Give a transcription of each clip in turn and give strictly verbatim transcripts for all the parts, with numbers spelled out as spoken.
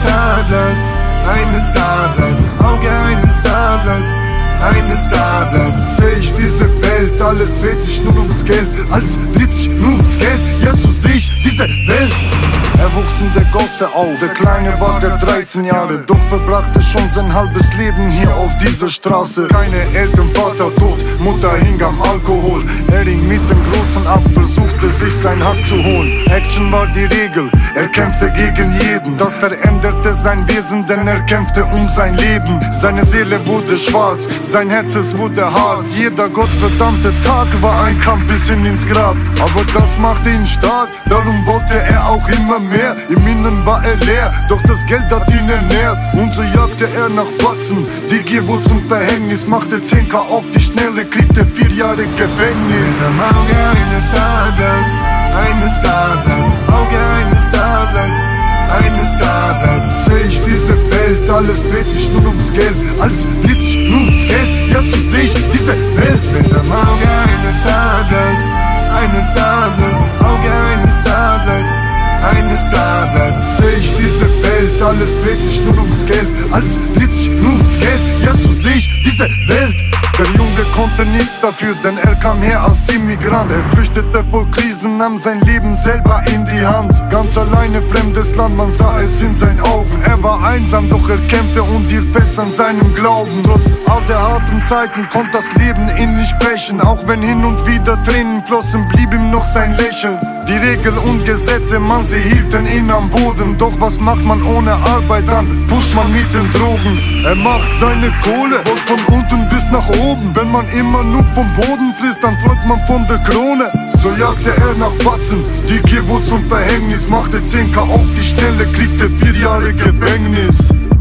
eines Adlers, eines Adlers, Auge eines Adlers, eines Adlers. Seh ich diese Welt, alles dreht sich nur ums Geld, alles dreht sich nur ums Geld, ja so seh ich diese Welt. Er wuchs in der Gosse auf, der Kleine war der dreizehn Jahre, doch verbrachte schon sein halbes Leben hier auf dieser Straße. Keine Eltern, Vater tot, Mutter hing am Alkohol. Er hing mit dem Großen ab, versuchte sich sein Hack zu holen. Action war die Regel, er kämpfte gegen jeden. Das veränderte sein Wesen, denn er kämpfte um sein Leben. Seine Seele wurde schwarz, sein Herz es wurde hart. Jeder gottverdammte Tag war ein Kampf bis hin ins Grab. Aber das machte ihn stark, darum wollte er auch immer mehr. Im Inneren war er leer, doch das Geld hat ihn ernährt. Und so jagte er nach Batzen, die Gier wurde zum Verhängnis. Machte zehn K auf die Schnelle, kriegte vier Jahre Gefängnis. Am Auge eines Adlers, eines Adlers, Auge eines Adlers, eines Adlers. Seh ich diese Welt, alles dreht sich nur ums Geld, alles dreht sich nur ums Geld, ja so seh ich diese Welt. Mit am Auge eines Adlers, eines Adlers, Auge eines Adlers, eines Adlers. Seh ich diese Welt, alles dreht sich nur ums Geld, alles dreht sich nur ums Geld, ja so seh ich diese Welt. Der Junge konnte nichts dafür, denn er kam her als Immigrant. Er flüchtete vor Krisen, nahm sein Leben selber in die Hand. Ganz alleine, fremdes Land, man sah es in seinen Augen. Er war einsam, doch er kämpfte und hielt fest an seinem Glauben. Trotz all der harten Zeiten konnte das Leben ihn nicht brechen. Auch wenn hin und wieder Tränen flossen, blieb ihm noch sein Lächeln. Die Regeln und Gesetze, man, sie hielten ihn am Boden. Doch was macht man ohne Arbeit, dann pusht man mit den Drogen. Er macht seine Kohle, und von unten bis nach oben. Wenn man immer nur vom Boden frisst, dann träumt man von der Krone. So jagte er nach Batzen, die Gier wurde zum Verhängnis. Machte zehn K auf die Stelle, kriegte vier Jahre Gefängnis.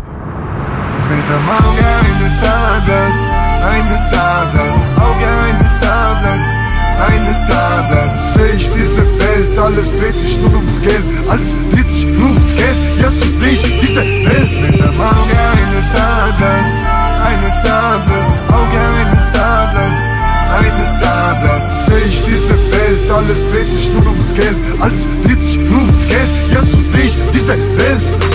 Mit dem Auge eines Adlers, eines Adlers, Auge eines Adlers, eines Adlers. Seh ich diese Welt, alles dreht sich nur ums Geld, alles dreht sich nur ums Geld, ja so seh ich diese Welt. Mit dem Auge eines Adlers, eines Adlers, Auge eines Adlers, eines Adlers. Seh ich diese Welt, alles dreht sich nur ums Geld, alles dreht sich nur ums Geld, ja so seh ich diese Welt.